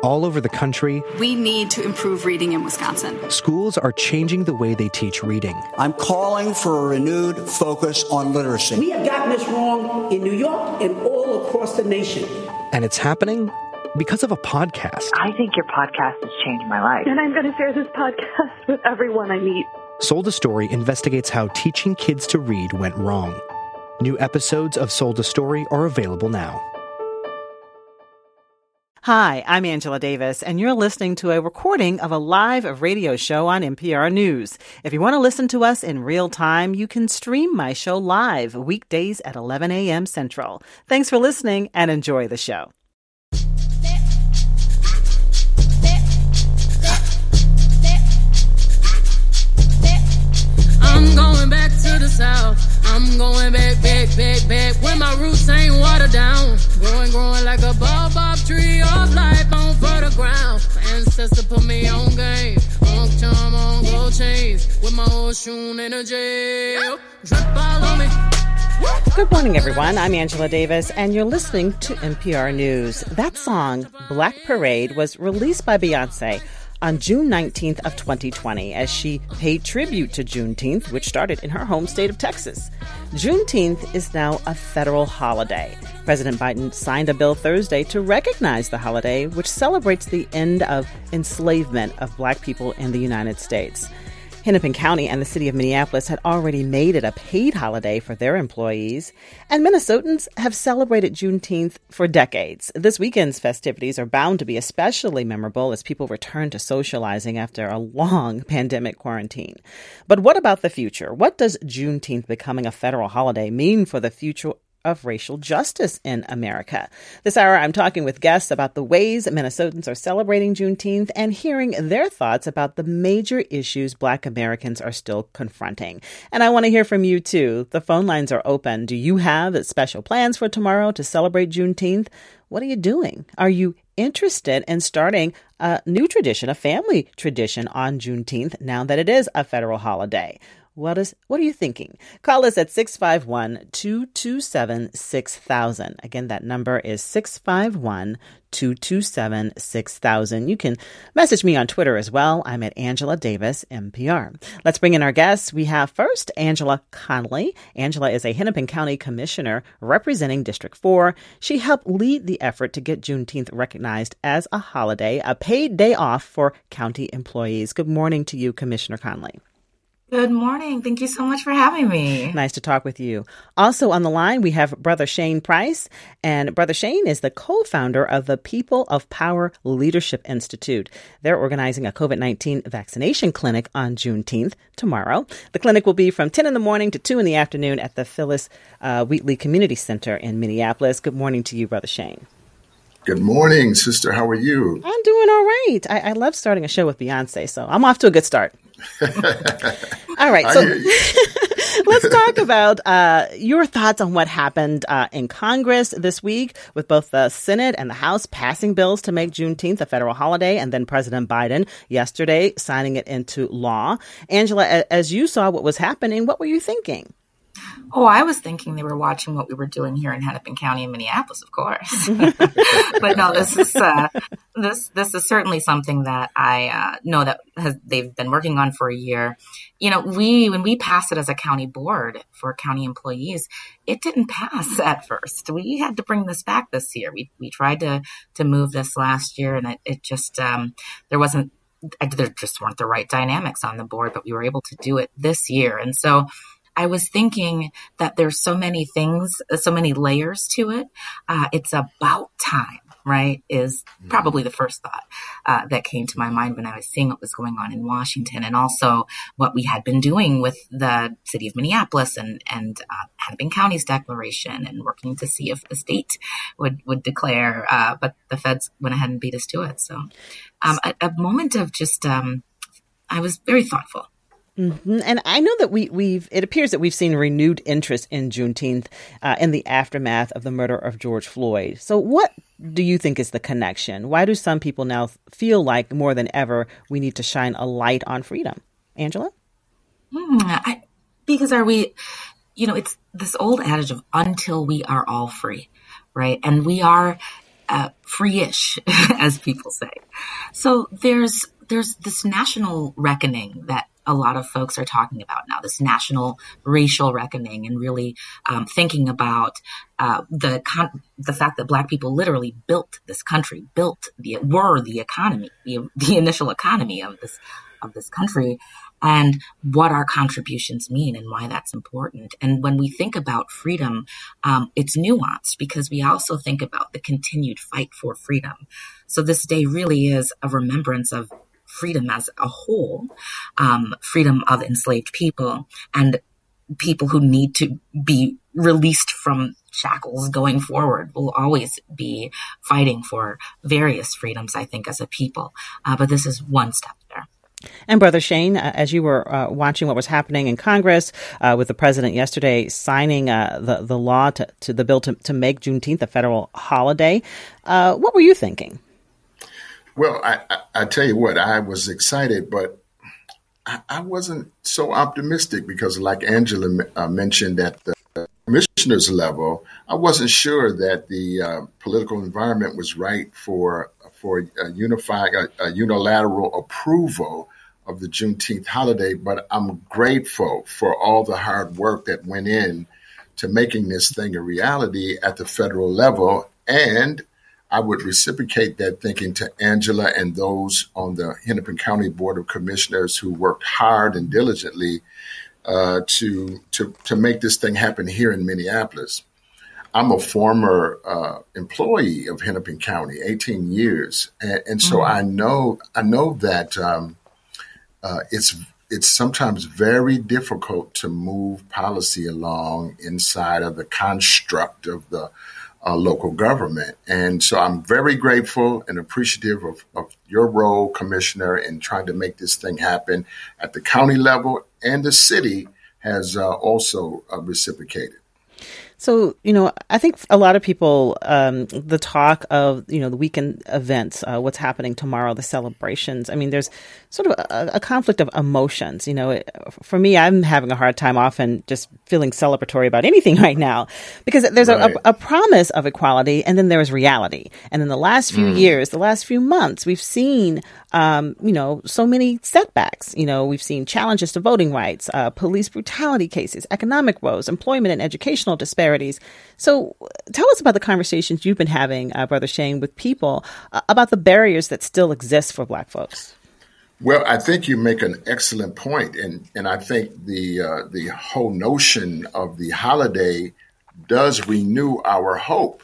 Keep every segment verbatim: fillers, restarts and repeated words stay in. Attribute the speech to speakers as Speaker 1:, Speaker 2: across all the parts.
Speaker 1: All over the country,
Speaker 2: we need to improve reading in Wisconsin.
Speaker 1: Schools are changing the way they teach reading.
Speaker 3: I'm calling for a renewed focus on literacy.
Speaker 4: We have gotten this wrong in New York and all across the nation.
Speaker 1: And it's happening because of a podcast.
Speaker 5: I think your podcast has changed my life.
Speaker 6: And I'm going to share this podcast with everyone I meet.
Speaker 1: Sold a Story investigates how teaching kids to read went wrong. New episodes of Sold a Story are available now.
Speaker 7: Hi, I'm Angela Davis, and you're listening to a recording of a live radio show on N P R News. If you want to listen to us in real time, you can stream my show live weekdays at eleven a.m. Central. Thanks for listening and enjoy the show.
Speaker 8: I'm going back to the South. I'm going back, back, back, back, where my roots ain't watered down. Growing, growing like a baobab tree of life on fertile ground. My ancestor put me on game, on charm, on gold chains, with my old shoon energy. Drip all on me.
Speaker 7: Good morning, everyone. I'm Angela Davis, and you're listening to N P R News. That song, Black Parade, was released by Beyonce on June nineteenth of twenty twenty, as she paid tribute to Juneteenth, which started in her home state of Texas. Juneteenth is now a federal holiday. President Biden signed a bill Thursday to recognize the holiday, which celebrates the end of enslavement of Black people in the United States. Hennepin County and the city of Minneapolis had already made it a paid holiday for their employees, and Minnesotans have celebrated Juneteenth for decades. This weekend's festivities are bound to be especially memorable as people return to socializing after a long pandemic quarantine. But what about the future? What does Juneteenth becoming a federal holiday mean for the future of racial justice in America? This hour, I'm talking with guests about the ways Minnesotans are celebrating Juneteenth and hearing their thoughts about the major issues Black Americans are still confronting. And I want to hear from you, too. The phone lines are open. Do you have special plans for tomorrow to celebrate Juneteenth? What are you doing? Are you interested in starting a new tradition, a family tradition on Juneteenth, now that it is a federal holiday? What is, what are you thinking? Call us at six five one, two two seven, six thousand. Again, that number is six five one, two two seven, six thousand. You can message me on Twitter as well. I'm at Angela Davis, N P R. Let's bring in our guests. We have first Angela Connolly. Angela is a Hennepin County Commissioner representing District four. She helped lead the effort to get Juneteenth recognized as a holiday, a paid day off for county employees. Good morning to you, Commissioner Connolly.
Speaker 9: Good morning. Thank you so much for having me.
Speaker 7: Nice to talk with you. Also on the line, we have Brother Shane Price. And Brother Shane is the co-founder of the People of Power Leadership Institute. They're organizing a COVID nineteen vaccination clinic on Juneteenth, tomorrow. The clinic will be from ten in the morning to two in the afternoon at the Phyllis uh, Wheatley Community Center in Minneapolis. Good morning to you, Brother Shane.
Speaker 10: Good morning, sister. How are you?
Speaker 7: I'm doing all right. I, I love starting a show with Beyonce, so I'm off to a good start. All right, so let's talk about uh, your thoughts on what happened uh, in Congress this week with both the Senate and the House passing bills to make Juneteenth a federal holiday, and then President Biden yesterday signing it into law. Angela, as you saw what was happening, what were you thinking?
Speaker 9: Oh, I was thinking they were watching what we were doing here in Hennepin County and Minneapolis, of course. But no, this is uh, this this is certainly something that I uh, know that has, they've been working on for a year. You know, we when we passed it as a county board for county employees, it didn't pass at first. We had to bring this back this year. We we tried to to move this last year, and it, it just um, there wasn't there just weren't the right dynamics on the board. But we were able to do it this year, and so I was thinking that there's so many things, so many layers to it. Uh, it's about time, right, is probably the first thought uh, that came to my mind when I was seeing what was going on in Washington, and also what we had been doing with the city of Minneapolis and, and uh, Hennepin County's declaration, and working to see if the state would, would declare, uh, but the feds went ahead and beat us to it. So um, a, a moment of just, um, I was very thoughtful.
Speaker 7: Mm-hmm. And I know that we, we've, it appears that we've seen renewed interest in Juneteenth uh, in the aftermath of the murder of George Floyd. So what do you think is the connection? Why do some people now feel like more than ever we need to shine a light on freedom? Angela?
Speaker 9: Mm, I, because are we, you know, it's this old adage of until we are all free, right? And we are, uh, free-ish, as people say. So there's there's this national reckoning that a lot of folks are talking about now, this national racial reckoning, and really um, thinking about uh, the con- the fact that Black people literally built this country, built the were the economy, the, the initial economy of this of this country, and what our contributions mean and why that's important. And when we think about freedom, um, it's nuanced because we also think about the continued fight for freedom. So this day really is a remembrance of freedom as a whole, um, freedom of enslaved people and people who need to be released from shackles going forward. Will always be fighting for various freedoms, I think, as a people. Uh, but this is one step there.
Speaker 7: And Brother Shane, uh, as you were uh, watching what was happening in Congress uh, with the president yesterday signing uh, the, the law to, to the bill to, to make Juneteenth a federal holiday, uh, what were you thinking?
Speaker 10: Well, I, I, I tell you what, I was excited, but I, I wasn't so optimistic because like Angela uh, mentioned at the commissioner's level, I wasn't sure that the uh, political environment was right for for a unifying, a, a unilateral approval of the Juneteenth holiday. But I'm grateful for all the hard work that went in to making this thing a reality at the federal level. And I would reciprocate that thinking to Angela and those on the Hennepin County Board of Commissioners who worked hard and diligently uh, to, to, to make this thing happen here in Minneapolis. I'm a former uh, employee of Hennepin County, eighteen years. And, and so mm-hmm. I know, I know that um, uh, it's, it's sometimes very difficult to move policy along inside of the construct of the Uh, local government. And so I'm very grateful and appreciative of, of your role, Commissioner, in trying to make this thing happen at the county level, and the city has uh, also uh, reciprocated.
Speaker 7: So, you know, I think a lot of people, um, the talk of, you know, the weekend events, uh, what's happening tomorrow, the celebrations. I mean, there's sort of a, a conflict of emotions. You know, it, for me, I'm having a hard time often just feeling celebratory about anything right now because there's right. a, a promise of equality and then there's reality. And in the last few mm. years, the last few months, we've seen, um, you know, so many setbacks. You know, we've seen challenges to voting rights, uh, police brutality cases, economic woes, employment and educational disparities. So tell us about the conversations you've been having, uh, Brother Shane, with people uh, about the barriers that still exist for Black folks.
Speaker 10: Well, I think you make an excellent point, and and I think the uh, the whole notion of the holiday does renew our hope.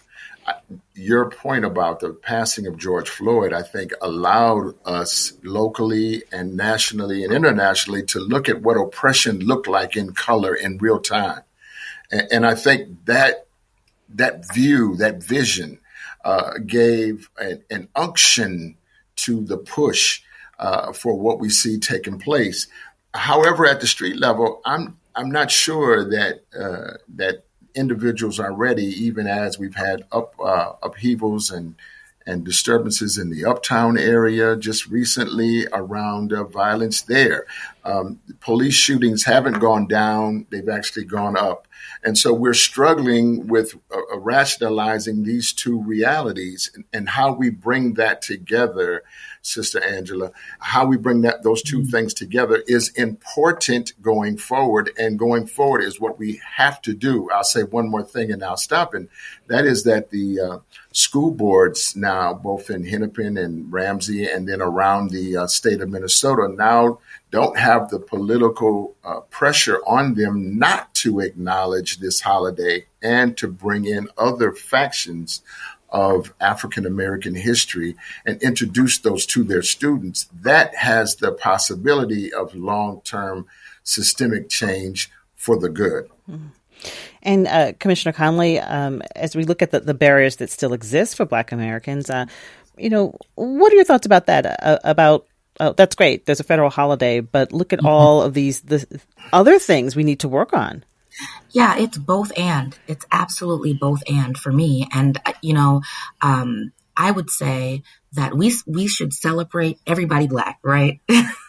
Speaker 10: Your point about the passing of George Floyd, I think, allowed us locally and nationally and internationally to look at what oppression looked like in color in real time. And, and I think that that view, that vision, uh, gave an, an unction to the push uh, for what we see taking place. However, at the street level, I'm I'm not sure that uh, that individuals are ready, even as we've had up uh, upheavals and and disturbances in the Uptown area just recently around uh, violence there. Um, police shootings haven't gone down, they've actually gone up. And so we're struggling with uh, rationalizing these two realities and, and how we bring that together, Sister Angela, how we bring that those two mm-hmm. things together is important going forward. And going forward is what we have to do. I'll say one more thing and I'll stop. And that is that the uh, school boards now, both in Hennepin and Ramsey and then around the uh, state of Minnesota, now don't have the political uh, pressure on them not to acknowledge this holiday and to bring in other factions of African-American history and introduce those to their students. That has the possibility of long-term systemic change for the good.
Speaker 7: Mm-hmm. And uh, Commissioner Conley, um, as we look at the, the barriers that still exist for Black Americans, uh, you know, what are your thoughts about that? Uh, about oh, that's great, there's a federal holiday, but look at mm-hmm. all of these the other things we need to work on.
Speaker 9: Yeah, it's both and. It's absolutely both and for me. And, you know, um, I would say that we we should celebrate everybody Black, right?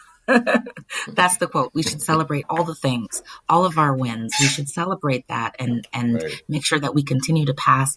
Speaker 9: That's the quote. We should celebrate all the things, all of our wins. We should celebrate that and, and right. make sure that we continue to pass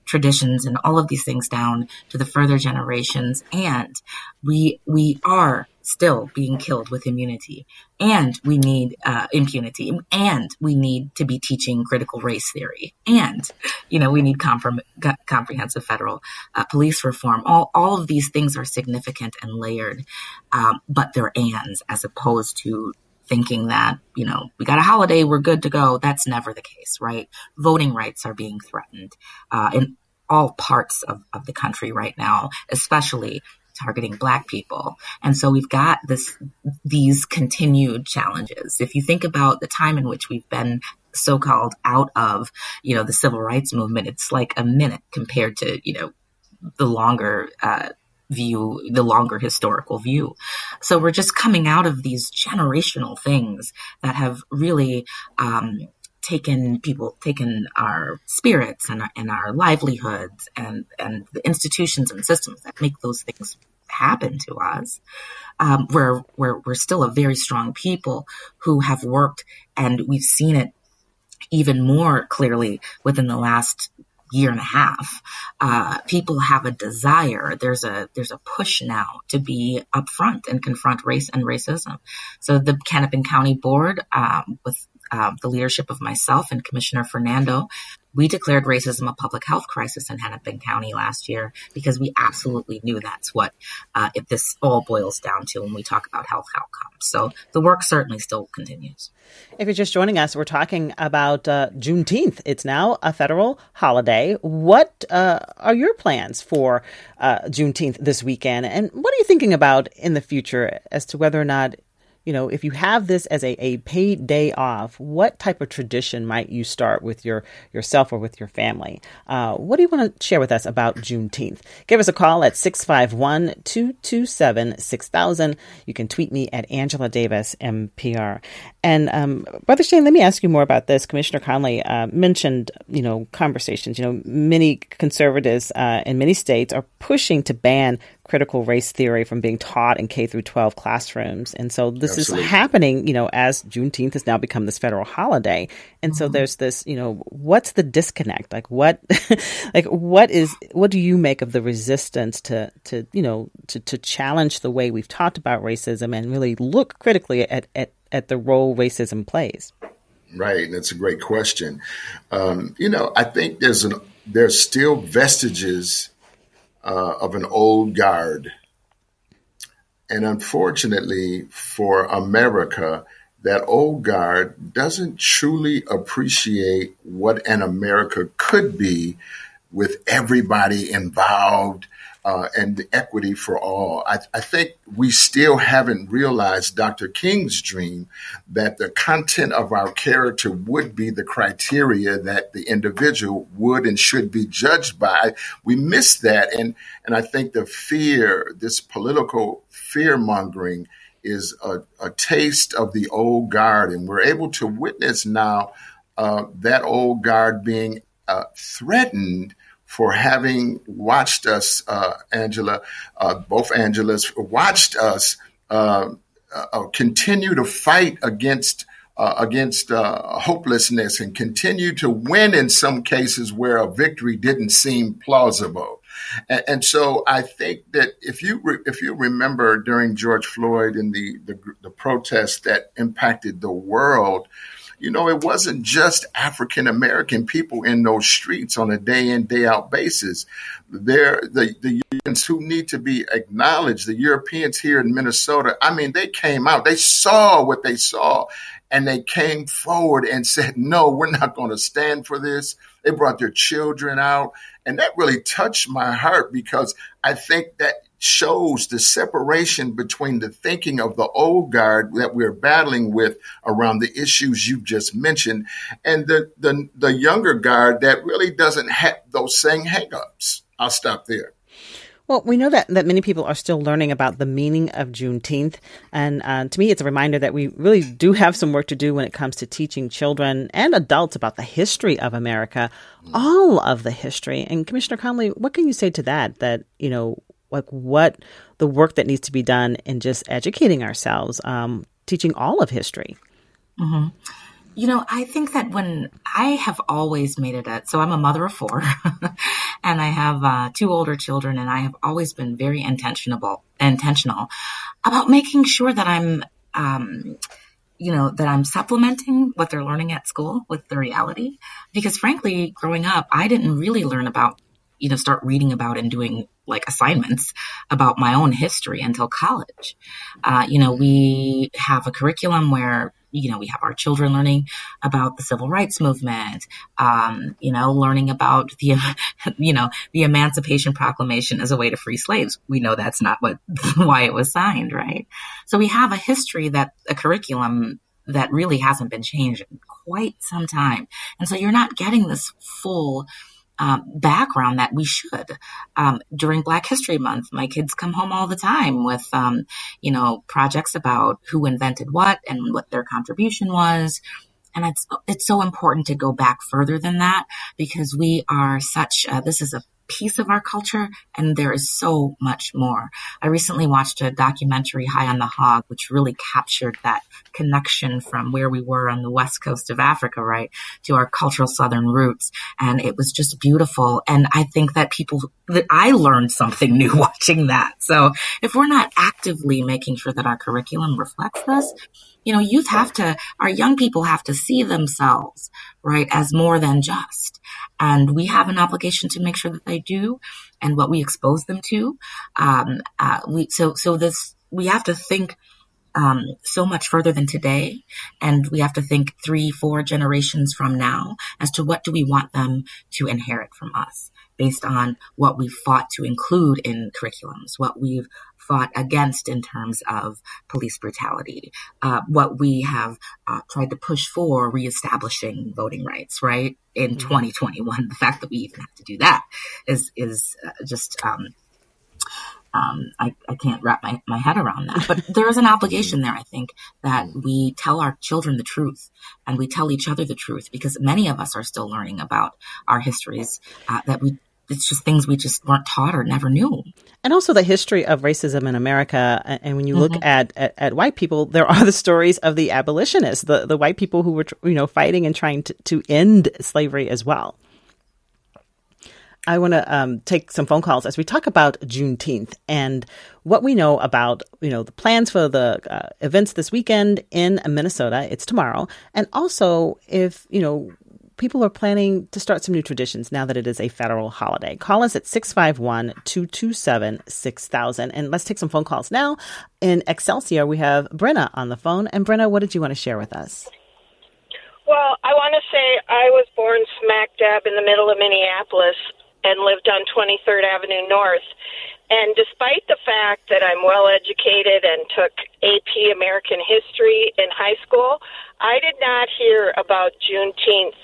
Speaker 9: traditions and all of these things down to the further generations. And we, we are still being killed with immunity, and we need uh, impunity, and we need to be teaching critical race theory, and you know we need comprom- comprehensive federal uh, police reform. All all of these things are significant and layered, um, but they're ands as opposed to thinking that you know we got a holiday, we're good to go. That's never the case, right? Voting rights are being threatened uh, in all parts of, of the country right now, especially targeting Black people. And so we've got this, these continued challenges. If you think about the time in which we've been so-called out of, you know, the civil rights movement, it's like a minute compared to, you know, the longer, uh, view, the longer historical view. So we're just coming out of these generational things that have really, um, taken people, taken our spirits and our, and our livelihoods and, and the institutions and systems that make those things happen to us. Um, we're, we're, we're still a very strong people who have worked, and we've seen it even more clearly within the last year and a half. Uh, people have a desire. There's a, there's a push now to be upfront and confront race and racism. So the Hennepin County Board, um, with Uh, the leadership of myself and Commissioner Fernando, we declared racism a public health crisis in Hennepin County last year because we absolutely knew that's what uh, if this all boils down to when we talk about health outcomes. So the work certainly still continues.
Speaker 7: If you're just joining us, we're talking about uh, Juneteenth. It's now a federal holiday. What uh, are your plans for uh, Juneteenth this weekend? And what are you thinking about in the future as to whether or not, you know, if you have this as a, a paid day off, what type of tradition might you start with your yourself or with your family? Uh, what do you want to share with us about Juneteenth? Give us a call at six five one, two two seven, six thousand. You can tweet me at Angela Davis, M P R. And um, Brother Shane, let me ask you more about this. Commissioner Conley uh, mentioned, you know, conversations. You know, many conservatives uh, in many states are pushing to ban critical race theory from being taught in K through twelve classrooms. And so this Absolutely. Is happening, you know, as Juneteenth has now become this federal holiday. And mm-hmm. so there's this, you know, what's the disconnect? Like what, like what is, what do you make of the resistance to, to, you know, to, to challenge the way we've talked about racism and really look critically at, at, at the role racism plays?
Speaker 10: Right. And it's a great question. Um, you know, I think there's an, there's still vestiges Uh, of an old guard. And unfortunately for America, that old guard doesn't truly appreciate what an America could be with everybody involved uh, and the equity for all. I, I think we still haven't realized Doctor King's dream that the content of our character would be the criteria that the individual would and should be judged by. We miss that. And, and I think the fear, this political fear mongering is a, a taste of the old guard. And we're able to witness now uh, that old guard being uh, threatened for having watched us, uh, Angela, uh, both Angelas watched us uh, uh, continue to fight against uh, against uh, hopelessness and continue to win in some cases where a victory didn't seem plausible. And, and so I think that if you re- if you remember during George Floyd and the, the the protests that impacted the world, you know, it wasn't just African-American people in those streets on a day in, day out basis. They're the, the Europeans who need to be acknowledged, the Europeans here in Minnesota. I mean, they came out, they saw what they saw, and they came forward and said, no, we're not going to stand for this. They brought their children out. And that really touched my heart because I think that shows the separation between the thinking of the old guard that we're battling with around the issues you just mentioned and the, the, the younger guard that really doesn't have those same hangups. I'll stop there.
Speaker 7: Well, we know that, that many people are still learning about the meaning of Juneteenth. And uh, to me, it's a reminder that we really do have some work to do when it comes to teaching children and adults about the history of America, mm. all of the history. And Commissioner Conley, what can you say to that, that, you know, like what the work that needs to be done in just educating ourselves, um, teaching all of history?
Speaker 9: Mm-hmm. You know, I think that when I have always made it a, so I'm a mother of four, and I have uh, two older children, and I have always been very intentional, intentional about making sure that I'm, um, you know, that I'm supplementing what they're learning at school with the reality. Because frankly, growing up, I didn't really learn about, you know, start reading about and doing like assignments about my own history until college. Uh, you know, we have a curriculum where, you know, we have our children learning about the civil rights movement, um, you know, learning about the, you know, the Emancipation Proclamation as a way to free slaves. We know that's not what, why it was signed, right? So we have a history that a curriculum that really hasn't been changed in quite some time. And so you're not getting this full Um, background that we should. Um, during Black History Month, my kids come home all the time with, um, you know, projects about who invented what and what their contribution was. And it's, it's so important to go back further than that, because we are such, uh, this is a piece of our culture, and there is so much more. I recently watched a documentary, High on the Hog, which really captured that connection from where we were on the west coast of Africa, right, to our cultural Southern roots. And it was just beautiful. And I think that people, that I learned something new watching that. So if we're not actively making sure that our curriculum reflects this, you know, youth have to, our young people have to see themselves, right, as more than just. And we have an obligation to make sure that they do, and what we expose them to. Um, uh, we, so, so this, we have to think, um, so much further than today. And we have to think three, four generations from now as to what do we want them to inherit from us, based on what we've fought to include in curriculums, what we've fought against in terms of police brutality, uh, what we have uh, tried to push for reestablishing voting rights, right, in mm-hmm. twenty twenty-one. The fact that we even have to do that is is uh, just, um, um, I, I can't wrap my, my head around that. But there is an obligation there, I think, that we tell our children the truth, and we tell each other the truth, because many of us are still learning about our histories uh, that we it's just things we just weren't taught or never knew.
Speaker 7: And also the history of racism in America. And when you look mm-hmm. at, at, at white people, there are the stories of the abolitionists, the, the white people who were, you know, fighting and trying to, to end slavery as well. I want to um, take some phone calls as we talk about Juneteenth and what we know about, you know, the plans for the uh, events this weekend in Minnesota. It's tomorrow. And also if, you know, people are planning to start some new traditions now that it is a federal holiday. Call us at six five one, two two seven, six thousand. And let's take some phone calls now. In Excelsior, we have Brenna on the phone. And Brenna, what did you want to share with us?
Speaker 11: Well, I want to say I was born smack dab in the middle of Minneapolis and lived on twenty-third Avenue North. And despite the fact that I'm well-educated and took A P American History in high school, I did not hear about Juneteenth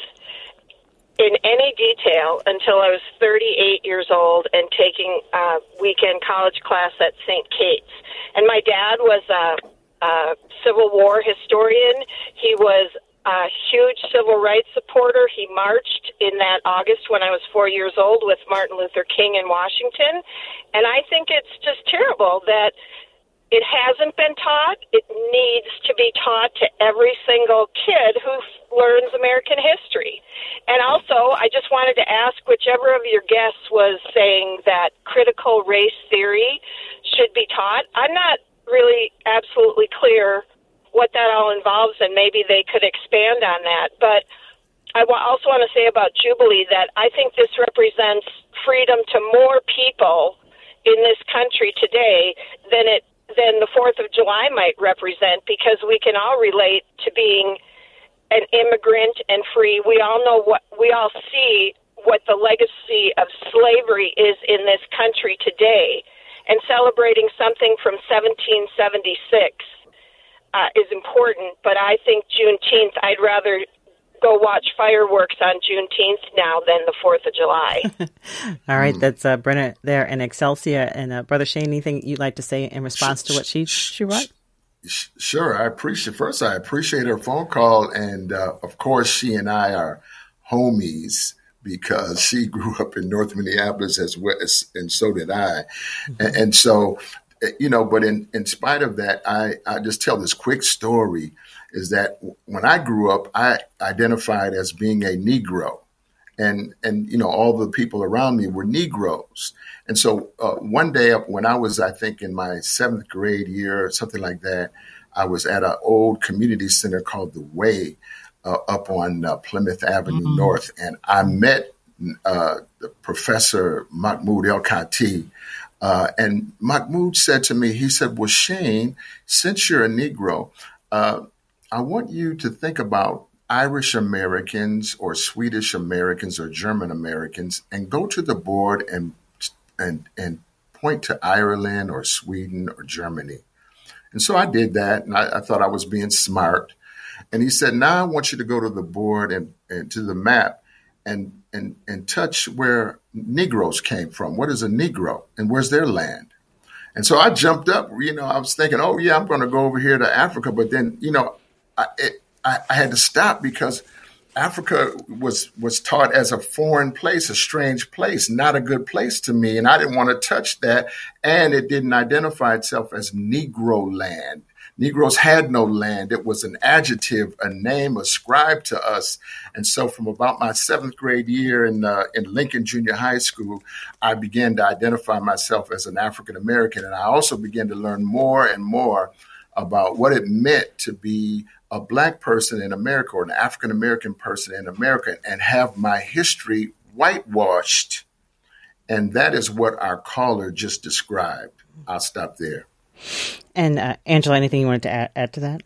Speaker 11: in any detail until I was thirty-eight years old and taking a weekend college class at Saint Kate's. And my dad was a, a Civil War historian. He was a huge civil rights supporter. He marched in that August when I was four years old with Martin Luther King in Washington. And I think it's just terrible that it hasn't been taught. It needs to be taught to every single kid who learns American history. And also, I just wanted to ask whichever of your guests was saying that critical race theory should be taught. I'm not really absolutely clear what that all involves, and maybe they could expand on that. But I also want to say about Jubilee that I think this represents freedom to more people in this country today than it than the fourth of July might represent, because we can all relate to being an immigrant and free. We all know what, we all see what the legacy of slavery is in this country today, and celebrating something from seventeen seventy-six uh, is important. But I think Juneteenth, I'd rather go watch fireworks on Juneteenth now than the fourth of July.
Speaker 7: All right. That's uh, Brenna there in Excelsior. And uh, Brother Shane, anything you'd like to say in response to what she, she wrote?
Speaker 10: Sure. I appreciate, first, I appreciate her phone call. And uh, of course, she and I are homies because she grew up in North Minneapolis as well, as, and so did I. Mm-hmm. And, and so, you know, but in, in spite of that, I, I just tell this quick story is that when I grew up, I identified as being a Negro. and and you know all the people around me were Negroes. And so uh, one day when I was, I think, in my seventh grade year or something like that, I was at an old community center called The Way uh, up on uh, Plymouth Avenue mm-hmm. North, and I met uh, the Professor Mahmoud El-Kati. Uh, and Mahmoud said to me, he said, well, Shane, since you're a Negro, uh, I want you to think about Irish Americans or Swedish Americans or German Americans and go to the board and and and point to Ireland or Sweden or Germany. And so I did that, and I, I thought I was being smart. And he said, now I want you to go to the board and, and to the map and and and touch where Negroes came from. What is a Negro and where's their land? And so I jumped up, you know, I was thinking, oh, yeah, I'm going to go over here to Africa. But then, you know, I, it, I, I had to stop because Africa was was taught as a foreign place, a strange place, not a good place to me. And I didn't want to touch that. And it didn't identify itself as Negro land. Negroes had no land. It was an adjective, a name ascribed to us. And so from about my seventh grade year in uh, in Lincoln Junior High School, I began to identify myself as an African American. And I also began to learn more and more about what it meant to be a Black person in America or an African American person in America and have my history whitewashed. And that is what our caller just described. I'll stop there.
Speaker 7: And uh, Angela, anything you wanted to add, add to that?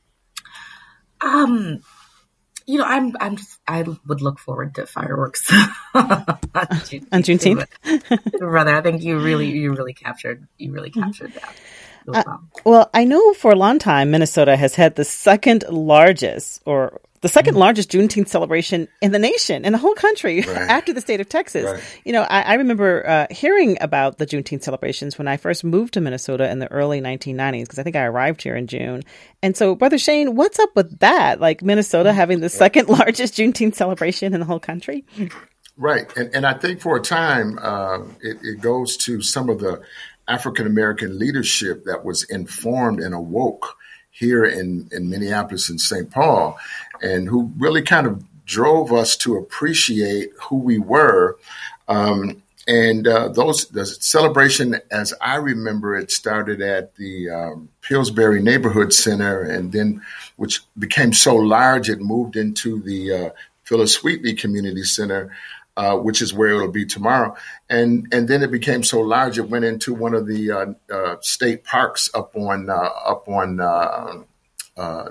Speaker 9: Um, you know, I'm, I'm, I would look forward to fireworks on Juneteenth.
Speaker 7: On Juneteenth?
Speaker 9: Brother, I think you really, you really captured, you really captured that.
Speaker 7: Uh, well, I know for a long time, Minnesota has had the second largest or the second mm-hmm. largest Juneteenth celebration in the nation, in the whole country, right. after the state of Texas. Right. You know, I, I remember uh, hearing about the Juneteenth celebrations when I first moved to Minnesota in the early nineteen nineties, because I think I arrived here in June. And so, Brother Shane, what's up with that? Like Minnesota having the second largest Juneteenth celebration in the whole country?
Speaker 10: Right. And, and I think for a time, uh, it, it goes to some of the African-American leadership that was informed and awoke here in, in Minneapolis and Saint Paul, and who really kind of drove us to appreciate who we were. Um, and uh, those the celebration, as I remember it, started at the um, Pillsbury Neighborhood Center, and then which became so large it moved into the uh, Phyllis Wheatley Community Center, Uh, which is where it'll be tomorrow. And and then it became so large, it went into one of the uh, uh, state parks up on uh, up on uh, uh,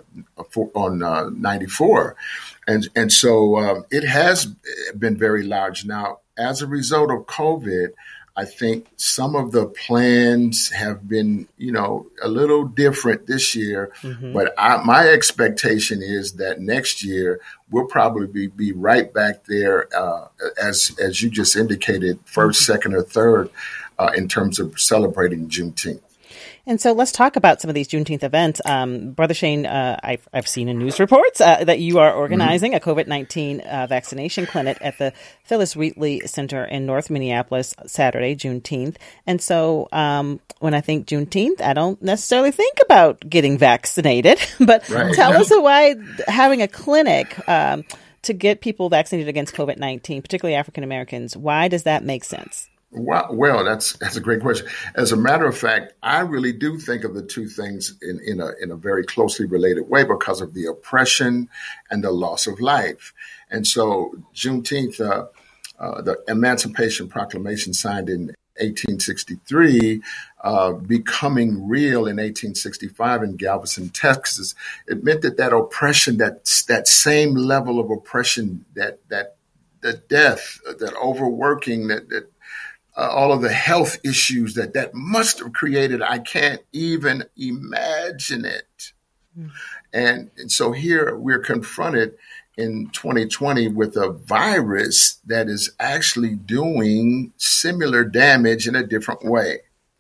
Speaker 10: on uh, ninety-four. And, and so uh, it has been very large. Now, as a result of COVID, I think some of the plans have been, you know, a little different this year. Mm-hmm. But I, my expectation is that next year we'll probably be, be right back there, uh, as as you just indicated, first, mm-hmm. second, or third, uh, in terms of celebrating Juneteenth.
Speaker 7: And so let's talk about some of these Juneteenth events. Um, Brother Shane, uh, I've, I've seen in news reports uh, that you are organizing mm-hmm. a COVID nineteen uh, vaccination clinic at the Phyllis Wheatley Center in North Minneapolis Saturday, Juneteenth. And so um, when I think Juneteenth, I don't necessarily think about getting vaccinated. But right. tell us why having a clinic um, to get people vaccinated against COVID nineteen, particularly African Americans, why does that make sense?
Speaker 10: Well, well, that's that's a great question. As a matter of fact, I really do think of the two things in, in a in a very closely related way because of the oppression and the loss of life. And so Juneteenth, uh, uh, the Emancipation Proclamation signed in eighteen sixty-three, uh, becoming real in eighteen sixty-five in Galveston, Texas, it meant that that oppression, that that same level of oppression, that that the death, that overworking, that that Uh, all of the health issues that that must have created, I can't even imagine it. Mm. And, and so here we're confronted in twenty twenty with a virus that is actually doing similar damage in a different way.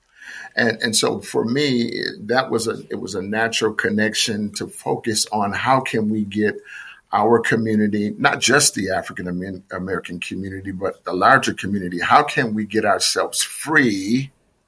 Speaker 10: And, and so for me, that was a, it was a natural connection to focus on how can we get our community, not just the African American community, but the larger community. How can we get ourselves free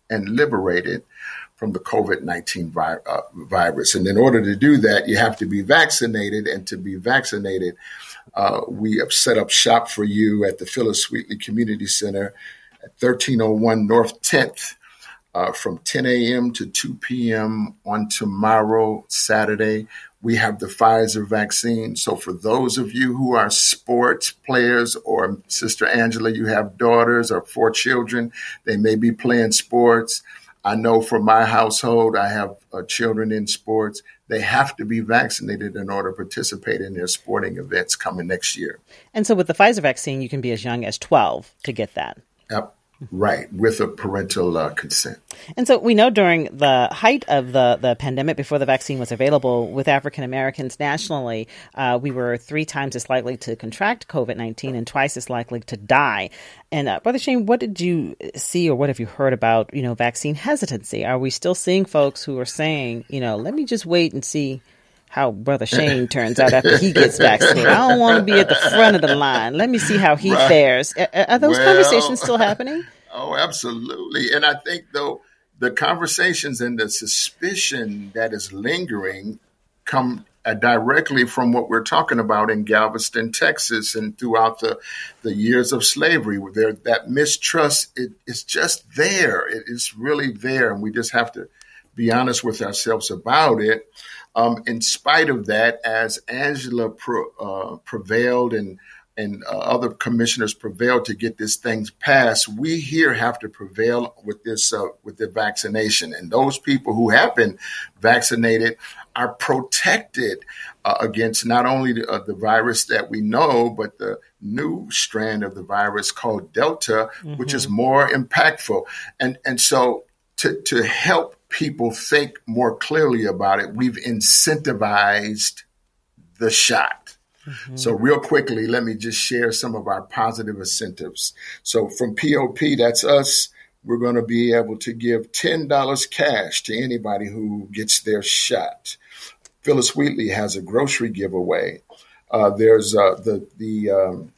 Speaker 10: and liberated from the COVID nineteen vi- uh, virus. And in order to do that, you have to be vaccinated. And to be vaccinated, uh, we have set up shop for you at the Phyllis Wheatley Community Center at thirteen oh one North tenth uh, from ten a.m. to two p.m. on tomorrow, Saturday. We have the Pfizer vaccine. So for those of you who are sports players, or Sister Angela, you have daughters or four children, they may be playing sports. I know for my household, I have uh, children in sports. They have to be vaccinated in order to participate in their sporting events coming next year.
Speaker 7: And so with the Pfizer vaccine, you can be as young as twelve to get that.
Speaker 10: Yep. Right, with a parental uh, consent.
Speaker 7: And so we know during the height of the, the pandemic, before the vaccine was available, with African Americans nationally, uh, we were three times as likely to contract COVID nineteen and twice as likely to die. And uh, Brother Shane, what did you see, or what have you heard about, you know, vaccine hesitancy? Are we still seeing folks who are saying, you know, let me just wait and see how Brother Shane turns out after he gets vaccinated? I don't want to be at the front of the line. Let me see how he right. fares. Are, are those well, conversations still happening?
Speaker 10: Oh, absolutely. And I think, though, the conversations and the suspicion that is lingering come uh, directly from what we're talking about in Galveston, Texas, and throughout the, the years of slavery. There, that mistrust it, is just there. It is really there. And we just have to be honest with ourselves about it. Um, in spite of that, as Angela pro, uh, prevailed and and uh, other commissioners prevailed to get this thing passed, we here have to prevail with this uh, with the vaccination. And those people who have been vaccinated are protected uh, against not only the, uh, the virus that we know, but the new strand of the virus called Delta, mm-hmm. which is more impactful. And and so to to help people think more clearly about it, we've incentivized the shot. Mm-hmm. So real quickly, let me just share some of our positive incentives. So from P O P, that's us, we're going to be able to give ten dollars cash to anybody who gets their shot. Phyllis Wheatley has a grocery giveaway. Uh, there's uh, the, the um,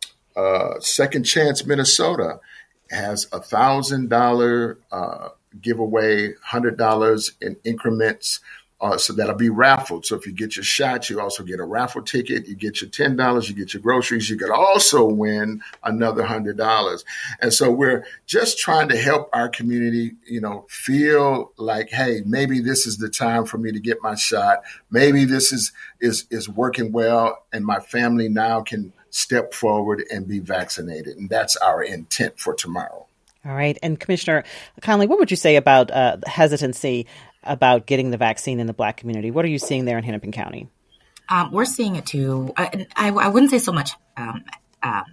Speaker 10: uh, Second Chance Minnesota has a one thousand dollars uh giveaway, one hundred dollars in increments. Uh, so that'll be raffled. So if you get your shot, you also get a raffle ticket. You get your ten dollars, you get your groceries. You could also win another one hundred dollars. And so we're just trying to help our community, you know, feel like, hey, maybe this is the time for me to get my shot. Maybe this is is is working well, and my family now can step forward and be vaccinated. And that's our intent for tomorrow.
Speaker 7: All right. And Commissioner Conley, what would you say about uh, the hesitancy about getting the vaccine in the Black community? What are you seeing there in Hennepin County?
Speaker 9: Um, we're seeing it too. I, I, I wouldn't say so much um, um,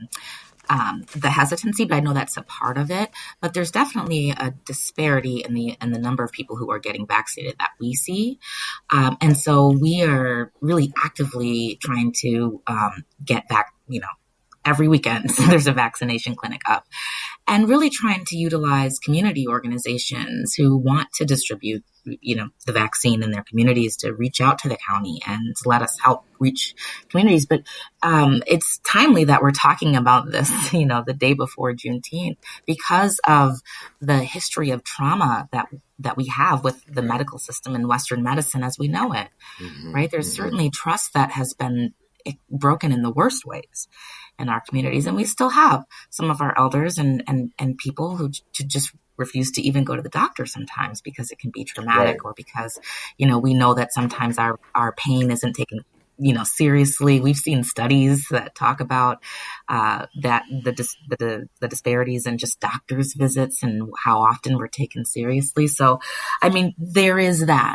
Speaker 9: um, the hesitancy, but I know that's a part of it. But there's definitely a disparity in the in the number of people who are getting vaccinated that we see. Um, and so we are really actively trying to um, get back, you know, every weekend there's a vaccination clinic up. And really trying to utilize community organizations who want to distribute, you know, the vaccine in their communities to reach out to the county and to let us help reach communities. But um, it's timely that we're talking about this, you know, the day before Juneteenth, because of the history of trauma that that we have with the medical system in Western medicine as we know it, mm-hmm. right? There's mm-hmm. certainly trust that has been broken in the worst ways in our communities. And we still have some of our elders and, and, and people who j- just refuse to even go to the doctor sometimes because it can be traumatic right. or because, you know, we know that sometimes our, our pain isn't taken, you know, seriously. We've seen studies that talk about uh, that the, dis- the the disparities in just doctors' visits and how often we're taken seriously. So, I mean, there is that.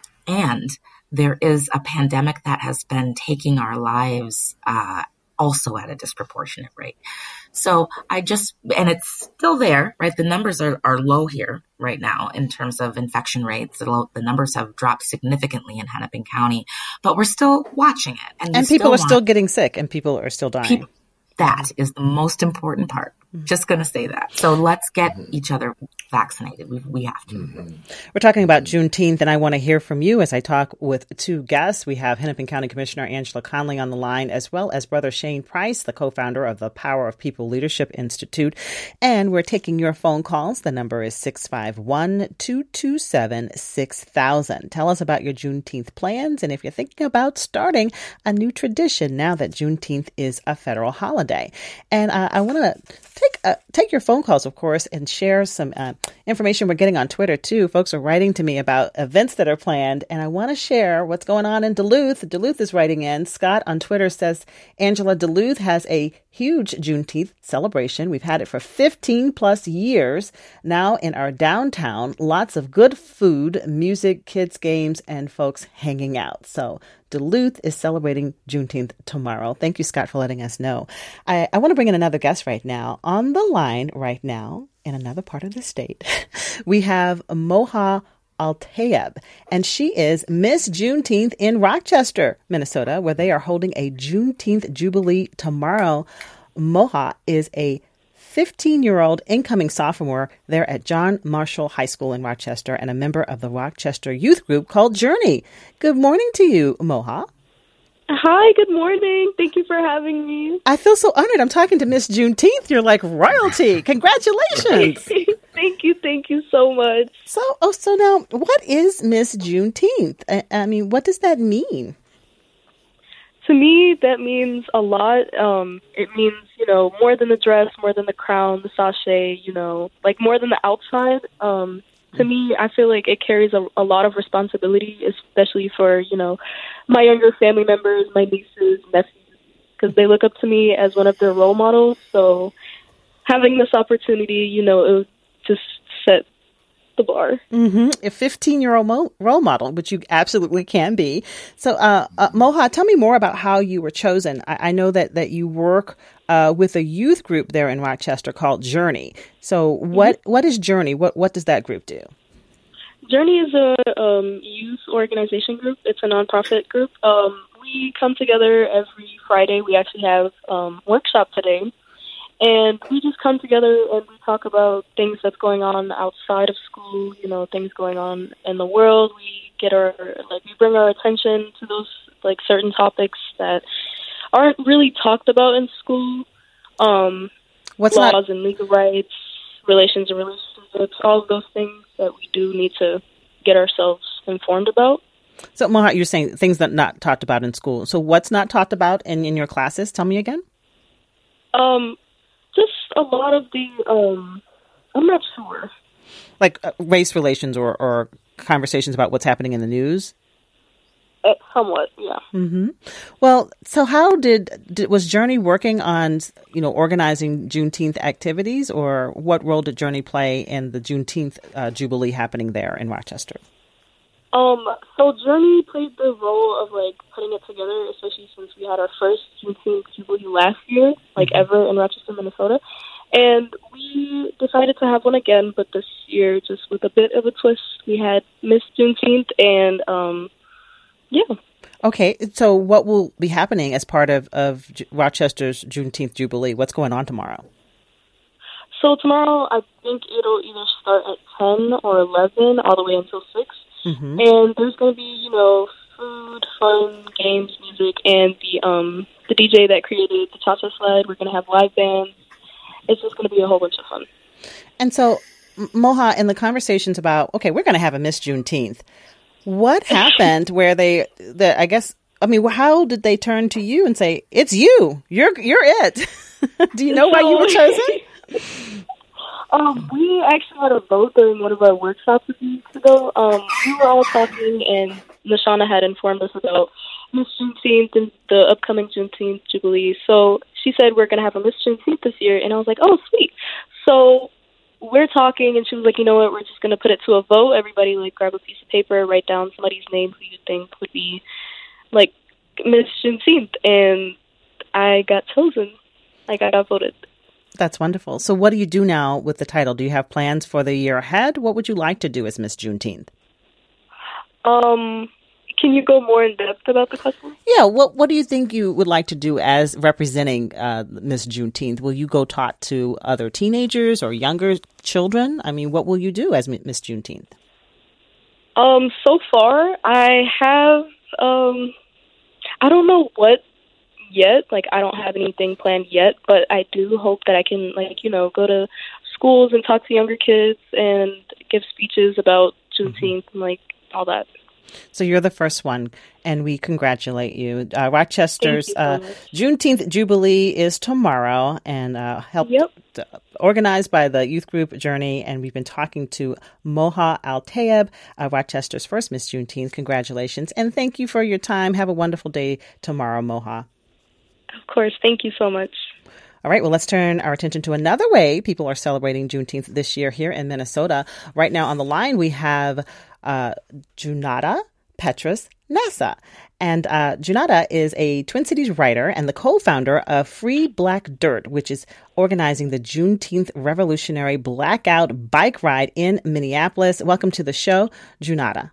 Speaker 9: And there is a pandemic that has been taking our lives uh, also at a disproportionate rate. So I just, and it's still there, right? The numbers are, are low here right now in terms of infection rates. The, low, the numbers have dropped significantly in Hennepin County, but we're still watching it.
Speaker 7: And, and people are want, still getting sick and people are still dying.
Speaker 9: People, that is the most important part. Just going to say that. So let's get each other vaccinated. We, we have to. Mm-hmm.
Speaker 7: We're talking about Juneteenth, and I want to hear from you as I talk with two guests. We have Hennepin County Commissioner Angela Conley on the line, as well as Brother Shane Price, the co-founder of the Power of People Leadership Institute. And we're taking your phone calls. The number is six five one, two two seven, six thousand. Tell us about your Juneteenth plans, and if you're thinking about starting a new tradition now that Juneteenth is a federal holiday. And uh, I want to Take uh, take your phone calls, of course, and share some uh, information we're getting on Twitter, too. Folks are writing to me about events that are planned, and I want to share what's going on in Duluth. Duluth is writing in. Scott on Twitter says, Angela, Duluth has a huge Juneteenth celebration. We've had it for fifteen plus years. Now in our downtown, lots of good food, music, kids' games, and folks hanging out. So Duluth is celebrating Juneteenth tomorrow. Thank you, Scott, for letting us know. I, I want to bring in another guest right now. On the line right now, in another part of the state, we have Moha Altayeb, and she is Miss Juneteenth in Rochester, Minnesota, where they are holding a Juneteenth Jubilee tomorrow. Moha is a fifteen-year-old incoming sophomore there at John Marshall High School in Rochester and a member of the Rochester youth group called Journey. Good morning to you, Moha.
Speaker 6: Hi, good morning. Thank you for having me.
Speaker 7: I feel so honored. I'm talking to Miss Juneteenth. You're like royalty. Congratulations.
Speaker 6: Thank you. Thank you so much.
Speaker 7: So, oh, so now what is Miss Juneteenth? I, I mean, what does that mean?
Speaker 6: To me, that means a lot. Um, it means, you know, more than the dress, more than the crown, the sachet, you know, like more than the outside. Um, to me, I feel like it carries a, a lot of responsibility, especially for, you know, my younger family members, my nieces, nephews, because they look up to me as one of their role models. So having this opportunity, you know, it would just set the bar.
Speaker 7: Mm-hmm. A fifteen-year-old mo- role model, which you absolutely can be. So, uh, uh, Moha, tell me more about how you were chosen. I, I know that, that you work uh, with a youth group there in Rochester called Journey. So what mm-hmm. what is Journey? What what does that group do?
Speaker 6: Journey is a um, youth organization group. It's a nonprofit group. Um, we come together every Friday. We actually have um, workshop today. And we just come together and we talk about things that's going on outside of school, you know, things going on in the world. We get our, like, we bring our attention to those, like, certain topics that aren't really talked about in school. Um,
Speaker 7: What's
Speaker 6: laws
Speaker 7: not-
Speaker 6: and legal rights, relations and relationships, all of those things that we do need to get ourselves informed about.
Speaker 7: So, Moha, you're saying things that not talked about in school. So what's not talked about in, in your classes? Tell me again.
Speaker 6: Um... Just a lot of the, um, I'm not sure.
Speaker 7: Like uh, race relations or, or conversations about what's happening in the news?
Speaker 6: Uh, somewhat, yeah.
Speaker 7: Mm-hmm. Well, so how did, did, was Journey working on, you know, organizing Juneteenth activities, or what role did Journey play in the Juneteenth uh, Jubilee happening there in Rochester?
Speaker 6: Um, so Journey played the role of, like, putting it together, especially since we had our first Juneteenth Jubilee last year, like, mm-hmm. ever in Rochester, Minnesota. And we decided to have one again, but this year, just with a bit of a twist, we had Miss Juneteenth, and, um, yeah.
Speaker 7: Okay, so what will be happening as part of, of Rochester's Juneteenth Jubilee? What's going on tomorrow?
Speaker 6: So tomorrow, I think it'll either start at ten or eleven, all the way until six. Mm-hmm. And there's going to be, you know, food, fun, games, music, and the um the D J that created the Cha-Cha Slide. We're going to have live bands. It's just going to be a whole bunch of fun.
Speaker 7: And so, Moha, in the conversations about, okay, we're going to have a Miss Juneteenth, what happened where they, the, I guess, I mean, how did they turn to you and say, it's you, you're you're it? Do you know why you were chosen?
Speaker 6: Um, we actually had a vote during one of our workshops a few weeks ago. Um, we were all talking, and Nashana had informed us about Miss Juneteenth and the upcoming Juneteenth Jubilee. So she said, we're going to have a Miss Juneteenth this year. And I was like, oh, sweet. So we're talking, and she was like, you know what, we're just going to put it to a vote. Everybody, like, grab a piece of paper, write down somebody's name who you think would be, like, Miss Juneteenth. And I got chosen. Like, I got voted.
Speaker 7: That's wonderful. So what do you do now with the title? Do you have plans for the year ahead? What would you like to do as Miss Juneteenth?
Speaker 6: Um, can you go more in depth about the custom?
Speaker 7: Yeah. What What do you think you would like to do as representing uh, Miss Juneteenth? Will you go talk to other teenagers or younger children? I mean, what will you do as Miss Juneteenth?
Speaker 6: Um. So far, I have. Um. I don't know what yet. Like, I don't have anything planned yet, but I do hope that I can, like, you know, go to schools and talk to younger kids and give speeches about Juneteenth mm-hmm. and, like, all that.
Speaker 7: So you're the first one, and we congratulate you. Uh, Rochester's you so uh, Juneteenth Jubilee is tomorrow, and uh, helped
Speaker 6: yep.
Speaker 7: uh, organized by the youth group Journey. And we've been talking to Moha Al-Tayeb, uh, Rochester's first Miss Juneteenth. Congratulations, and thank you for your time. Have a wonderful day tomorrow, Moha.
Speaker 6: Of course. Thank you so much.
Speaker 7: All right, well, let's turn our attention to another way people are celebrating Juneteenth this year here in Minnesota. Right now on the line, we have uh, Junauda Petrus Nasa. And uh, Junauda is a Twin Cities writer and the co-founder of Free Black Dirt, which is organizing the Juneteenth Revolutionary Blackout Bike Ride in Minneapolis. Welcome to the show, Junauda.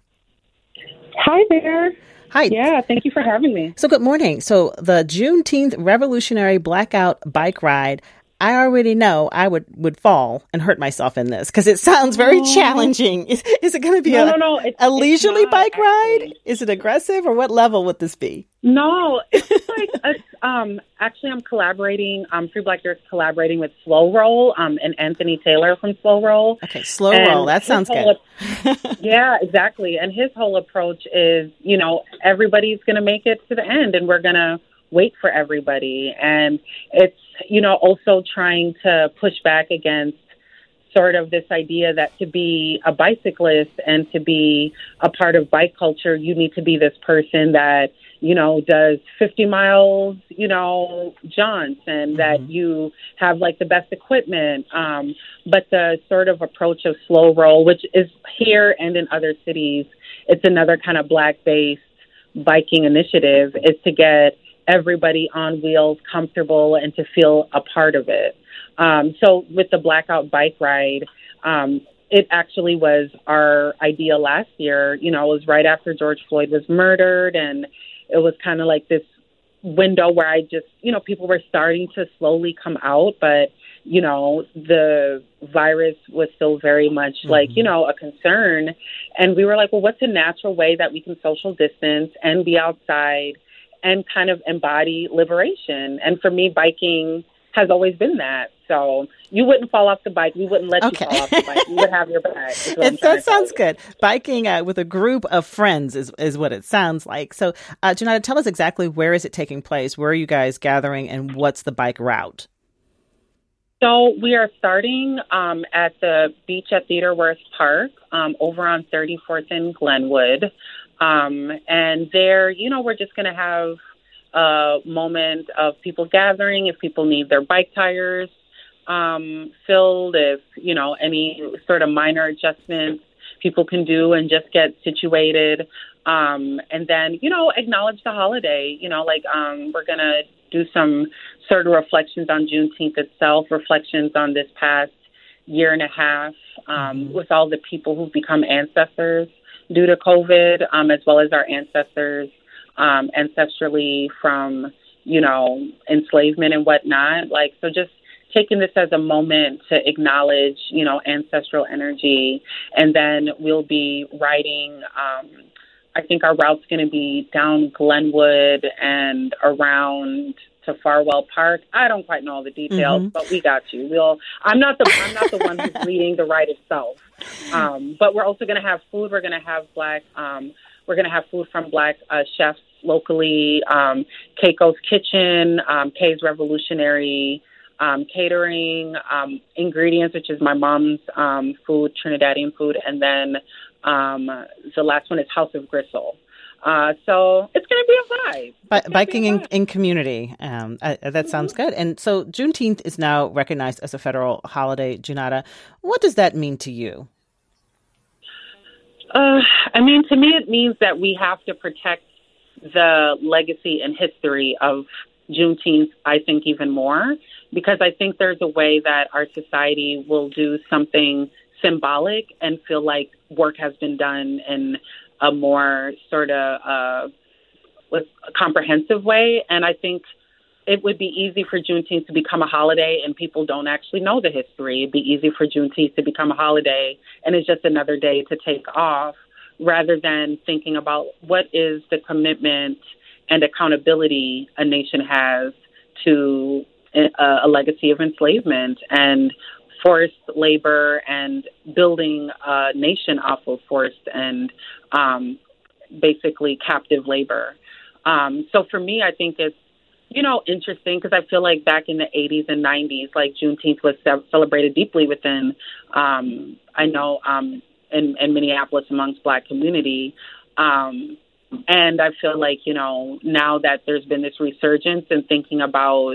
Speaker 12: Hi there.
Speaker 7: Hi.
Speaker 12: Yeah, thank you for having me.
Speaker 7: So good morning. So the Juneteenth Revolutionary Blackout Bike Ride, I already know I would, would fall and hurt myself in this because it sounds very oh. challenging. Is, is it going to be
Speaker 12: no,
Speaker 7: a,
Speaker 12: no, no. It's,
Speaker 7: a leisurely
Speaker 12: it's not,
Speaker 7: bike
Speaker 12: actually.
Speaker 7: ride? Is it aggressive, or what level would this be?
Speaker 12: No, it's like, a, um, actually I'm collaborating, um, Free Black Dirt's collaborating with Slow Roll um, and Anthony Taylor from Slow Roll.
Speaker 7: Okay, Slow
Speaker 12: and
Speaker 7: Roll. That sounds good.
Speaker 12: Ap- yeah, exactly. And his whole approach is, you know, everybody's going to make it to the end and we're going to wait for everybody. And it's, you know, also trying to push back against sort of this idea that to be a bicyclist and to be a part of bike culture, you need to be this person that, you know, does fifty miles, you know, jaunts and mm-hmm. that you have like the best equipment. Um, but the sort of approach of Slow Roll, which is here and in other cities, it's another kind of Black-based biking initiative, is to get everybody on wheels comfortable and to feel a part of it. Um, so with the Blackout Bike Ride, um, it actually was our idea last year. You know, it was right after George Floyd was murdered, and it was kind of like this window where I just, you know, people were starting to slowly come out, but, you know, the virus was still very much mm-hmm. like, you know, a concern. And we were like, well, what's a natural way that we can social distance and be outside and kind of embody liberation? And for me, biking has always been that. So you wouldn't fall off the bike. We wouldn't let okay. you fall off the bike. We would have your back.
Speaker 7: It, that sounds good. Biking uh, with a group of friends is, is what it sounds like. So, uh, Junauda, tell us exactly where is it taking place? Where are you guys gathering, and what's the bike route?
Speaker 12: So we are starting um, at the beach at Theodore Park um, over on thirty-fourth and Glenwood. Um, and there, you know, we're just going to have a moment of people gathering. If people need their bike tires um, filled, if, you know, any sort of minor adjustments people can do and just get situated. Um, and then, you know, acknowledge the holiday. You know, like um, we're going to do some sort of reflections on Juneteenth itself, reflections on this past year and a half um, mm-hmm. with all the people who've become ancestors due to COVID, um, as well as our ancestors um, ancestrally from, you know, enslavement and whatnot. Like, so just taking this as a moment to acknowledge, you know, ancestral energy. And then we'll be riding, um, I think our route's going to be down Glenwood and around to Farwell Park. I don't quite know all the details, mm-hmm. but we got you. We'll. I'm not the. I'm not the one who's leading the ride itself. Um, but we're also going to have food. We're going to have black. Um, we're going to have food from black uh, chefs locally. Um, Keiko's Kitchen, um, Kay's Revolutionary um, Catering, um, Ingredients, which is my mom's um, food, Trinidadian food, and then um, the last one is House of Gristle. Uh, so it's going to be a vibe.
Speaker 7: But biking in, in community, um, uh, that sounds mm-hmm. good. And so Juneteenth is now recognized as a federal holiday. Junauda, what does that mean to you?
Speaker 12: Uh, I mean, to me, it means that we have to protect the legacy and history of Juneteenth, I think, even more, because I think there's a way that our society will do something symbolic and feel like work has been done in a more sort of uh, with a comprehensive way. And I think it would be easy for Juneteenth to become a holiday and people don't actually know the history. It'd be easy for Juneteenth to become a holiday and it's just another day to take off, rather than thinking about what is the commitment and accountability a nation has to a, a legacy of enslavement and forced labor and building a nation off of forced and um, basically captive labor. Um, so for me, I think it's, you know, interesting because I feel like back in the eighties and nineties, like Juneteenth was ce- celebrated deeply within, um, I know, um, in, in Minneapolis amongst Black community. Um, and I feel like, you know, now that there's been this resurgence in thinking about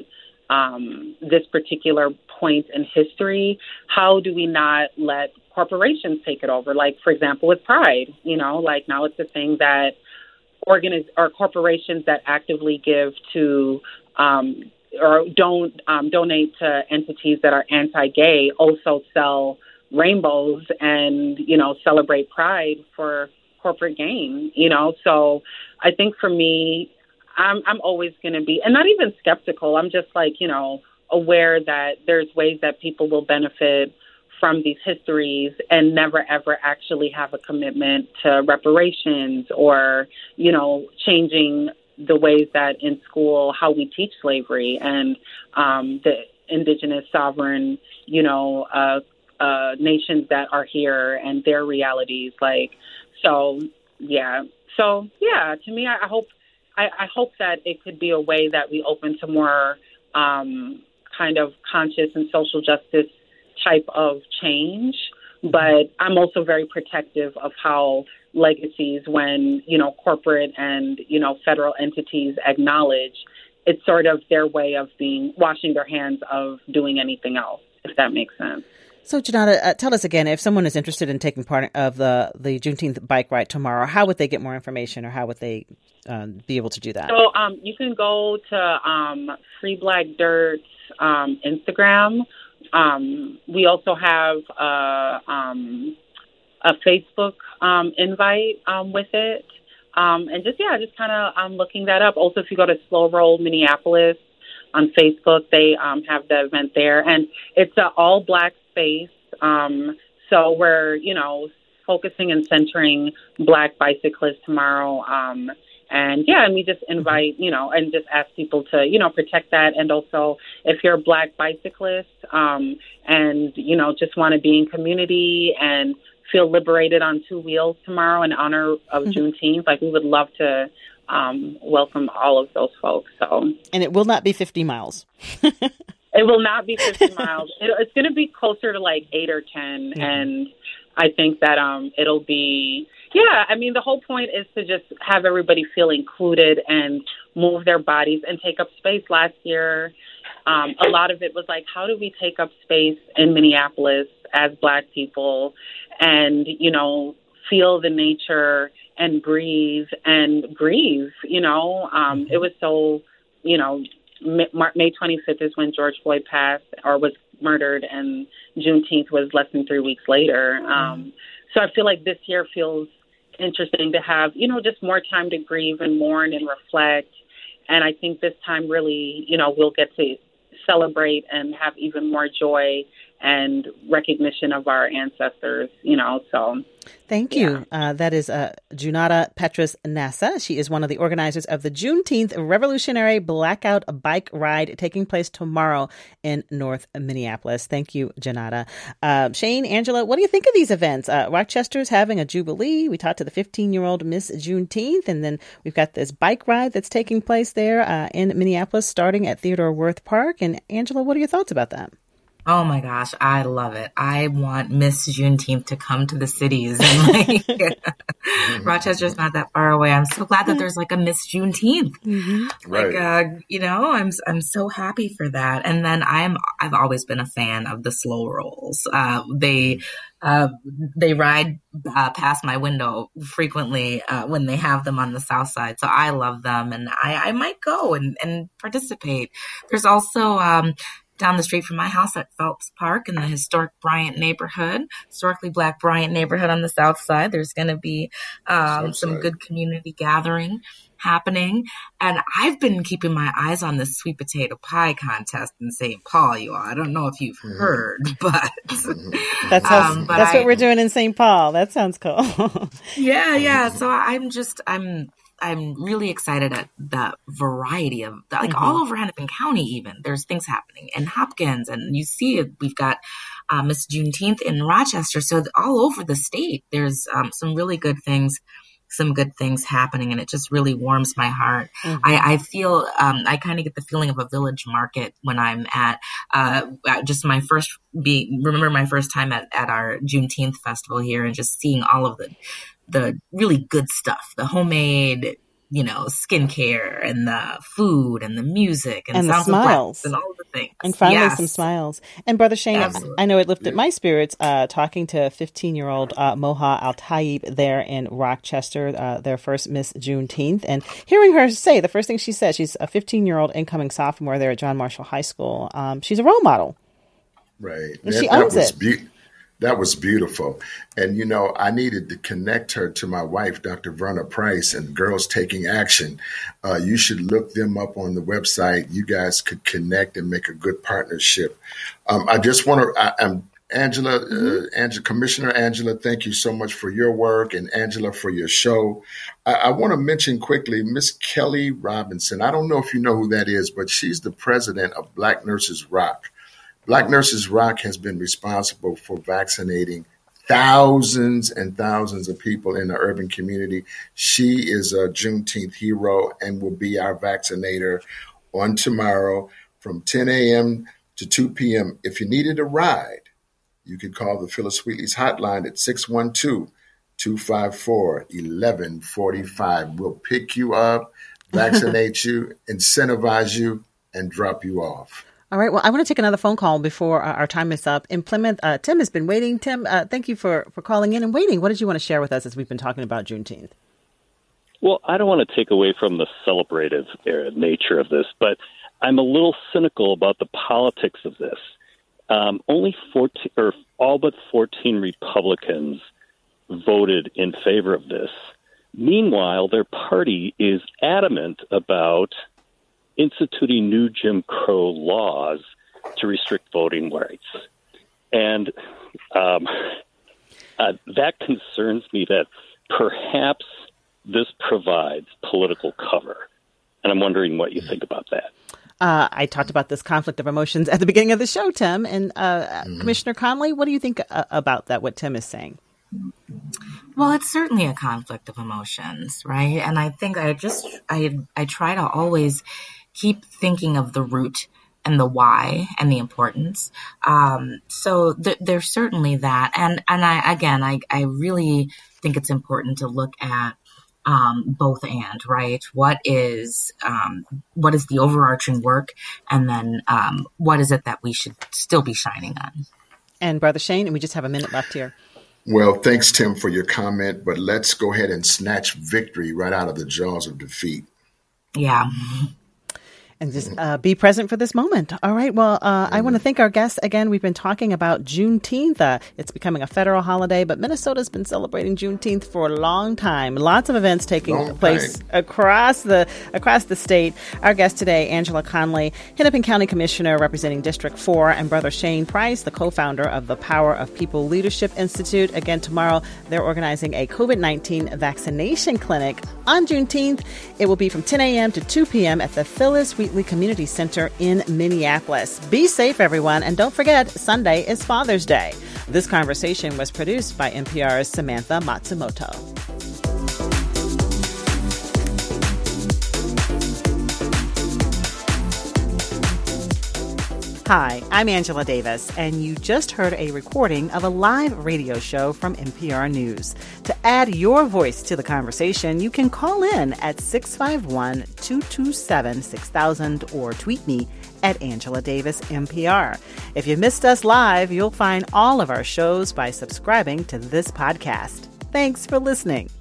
Speaker 12: um, this particular point in history, how do we not let corporations take it over? Like, for example, with Pride, you know, like now it's a thing that organiz- or corporations that actively give to um, or don't um, donate to entities that are anti-gay also sell rainbows and, you know, celebrate Pride for corporate gain, you know. So I think for me, I'm, I'm always going to be, and not even skeptical, I'm just like, you know, aware that there's ways that people will benefit from these histories and never, ever actually have a commitment to reparations or, you know, changing the ways that in school, how we teach slavery and um, the indigenous sovereign, you know, uh, uh, nations that are here and their realities. Like, so, yeah. So, yeah, to me, I, I hope, I, I hope that it could be a way that we open to more um, kind of conscious and social justice type of change. But I'm also very protective of how legacies, when, you know, corporate and, you know, federal entities acknowledge, it's sort of their way of being, washing their hands of doing anything else, if that makes sense.
Speaker 7: So, Junauda, uh, tell us again, if someone is interested in taking part of the, the Juneteenth bike ride tomorrow, how would they get more information or how would they um, be able to do that?
Speaker 12: So um, you can go to um, Free Black Dirt's um, Instagram. Um, we also have uh, um, a Facebook um, invite um, with it. Um, and just, yeah, just kind of um, looking that up. Also, if you go to Slow Roll Minneapolis on Facebook, they um, have the event there. And it's an all-Black space. Um, so we're, you know, focusing and centering Black bicyclists tomorrow. Um, and, yeah, and we just invite, you know, and just ask people to, you know, protect that. And also, if you're a Black bicyclist um, and, you know, just want to be in community and feel liberated on two wheels tomorrow in honor of mm-hmm. Juneteenth, like we would love to um, welcome all of those folks. So,
Speaker 7: and it will not be fifty miles.
Speaker 12: It will not be fifty miles. It, it's going to be closer to like eight or ten. Mm-hmm. And I think that um, it'll be, yeah, I mean, the whole point is to just have everybody feel included and move their bodies and take up space. Last year, um, a lot of it was like, how do we take up space in Minneapolis as Black people and, you know, feel the nature and breathe and grieve, you know? Um, mm-hmm. It was so, you know, May twenty-fifth is when George Floyd passed or was murdered, and Juneteenth was less than three weeks later. Um, so I feel like this year feels interesting to have, you know, just more time to grieve and mourn and reflect. And I think this time really, you know, we'll get to celebrate and have even more joy and recognition of our ancestors, you know, so.
Speaker 7: Thank you. Yeah. Uh, that is uh, Junauda Petrus-Nasa. She is one of the organizers of the Juneteenth Revolutionary Blackout Bike Ride taking place tomorrow in North Minneapolis. Thank you, Junauda. Uh, Shane, Angela, what do you think of these events? Uh, Rochester's having a Jubilee. We talked to the fifteen-year-old Miss Juneteenth, and then we've got this bike ride that's taking place there uh, in Minneapolis starting at Theodore Wirth Park. And Angela, what are your thoughts about that?
Speaker 9: Oh my gosh, I love it. I want Miss Juneteenth to come to the cities. And like, Rochester's not that far away. I'm so glad that there's like a Miss Juneteenth. Mm-hmm. Like, right. uh, you know, I'm I'm so happy for that. And then I'm I've always been a fan of the slow rolls. Uh, they uh, they ride uh, past my window frequently uh, when they have them on the South Side. So I love them, and I, I might go and, and participate. There's also um, down the street from my house at Phelps Park in the historic Bryant neighborhood, historically Black Bryant neighborhood on the south side. There's going to be um, some good community gathering happening. And I've been keeping my eyes on this sweet potato pie contest in Saint Paul, you all. I don't know if you've mm-hmm. heard, but
Speaker 7: that's, how, um, but that's I, what we're doing in Saint Paul. That sounds cool.
Speaker 9: yeah, yeah. So I'm just, I'm, I'm really excited at the variety of, like mm-hmm. all over Hennepin County even. There's things happening in Hopkins, and you see it, we've got uh, Miss Juneteenth in Rochester. So all over the state, there's um, some really good things some good things happening, and it just really warms my heart. Mm-hmm. I, I feel, um, I kind of get the feeling of a village market when I'm at, uh, just my first be, remember my first time at, at our Juneteenth festival here, and just seeing all of the, the really good stuff, the homemade, you know, skincare and the food and the music and,
Speaker 7: and
Speaker 9: sounds
Speaker 7: the smiles
Speaker 9: and all the things.
Speaker 7: And finally
Speaker 9: yes.
Speaker 7: some smiles. And Brother Shane, Absolutely. I know it lifted my spirits uh, talking to fifteen-year-old uh, Moha Al-Taib there in Rochester, uh, their first Miss Juneteenth. And hearing her say, the first thing she said, she's a fifteen-year-old incoming sophomore there at John Marshall High School. Um, she's a role model.
Speaker 10: Right.
Speaker 7: And
Speaker 10: that,
Speaker 7: she owns
Speaker 10: that was
Speaker 7: it.
Speaker 10: Be- That was beautiful. And, you know, I needed to connect her to my wife, Doctor Verna Price, and Girls Taking Action. Uh, you should look them up on the website. You guys could connect and make a good partnership. Um, I just want to, I, I'm Angela, mm-hmm. uh, Angela, Commissioner Angela, thank you so much for your work, and Angela for your show. I, I want to mention quickly Miss Kelly Robinson. I don't know if you know who that is, but she's the president of Black Nurses Rock. Black Nurses Rock has been responsible for vaccinating thousands and thousands of people in the urban community. She is a Juneteenth hero and will be our vaccinator on tomorrow from ten a.m. to two p.m. If you needed a ride, you can call the Phyllis Wheatley's hotline at six one two, two five four, one one four five. We'll pick you up, vaccinate you, incentivize you, and drop you off.
Speaker 7: All right. Well, I want to take another phone call before our time is up. In Plymouth, uh, Tim has been waiting. Tim, uh, thank you for, for calling in and waiting. What did you want to share with us as we've been talking about Juneteenth?
Speaker 13: Well, I don't want to take away from the celebrative nature of this, but I'm a little cynical about the politics of this. Um, only fourteen, or all but fourteen Republicans voted in favor of this. Meanwhile, their party is adamant about instituting new Jim Crow laws to restrict voting rights. And um, uh, that concerns me that perhaps this provides political cover. And I'm wondering what you think about that.
Speaker 7: Uh, I talked about this conflict of emotions at the beginning of the show, Tim. And uh, mm-hmm. Commissioner Conley, what do you think uh, about that, what Tim is saying?
Speaker 9: Well, it's certainly a conflict of emotions, right? And I think I just, I, I try to always keep thinking of the root and the why and the importance. Um, so th- there's certainly that. And, and I, again, I, I really think it's important to look at um, both and, right? What is, um, what is the overarching work? And then um, what is it that we should still be shining on?
Speaker 7: And Brother Shane, and we just have a minute left here.
Speaker 10: Well, thanks, Tim, for your comment, but let's go ahead and snatch victory right out of the jaws of defeat.
Speaker 9: Yeah.
Speaker 7: And just uh, be present for this moment. All right. Well, uh, I want to thank our guests again. We've been talking about Juneteenth. Uh, it's becoming a federal holiday, but Minnesota's been celebrating Juneteenth for a long time. Lots of events taking long place time. across the across the state. Our guest today, Angela Conley, Hennepin County Commissioner representing District four, and Brother Shane Price, the co-founder of the Power of People Leadership Institute. Again, tomorrow they're organizing a COVID nineteen vaccination clinic on Juneteenth. It will be from ten a.m. to two p.m. at the Phyllis Wheatley Community Center in Minneapolis. Be safe, everyone. And don't forget, Sunday is Father's Day. This conversation was produced by N P R's Samantha Matsumoto. Hi, I'm Angela Davis, and you just heard a recording of a live radio show from N P R News. To add your voice to the conversation, you can call in at six five one, two two seven, six thousand or tweet me at Angela Davis N P R. If you missed us live, you'll find all of our shows by subscribing to this podcast. Thanks for listening.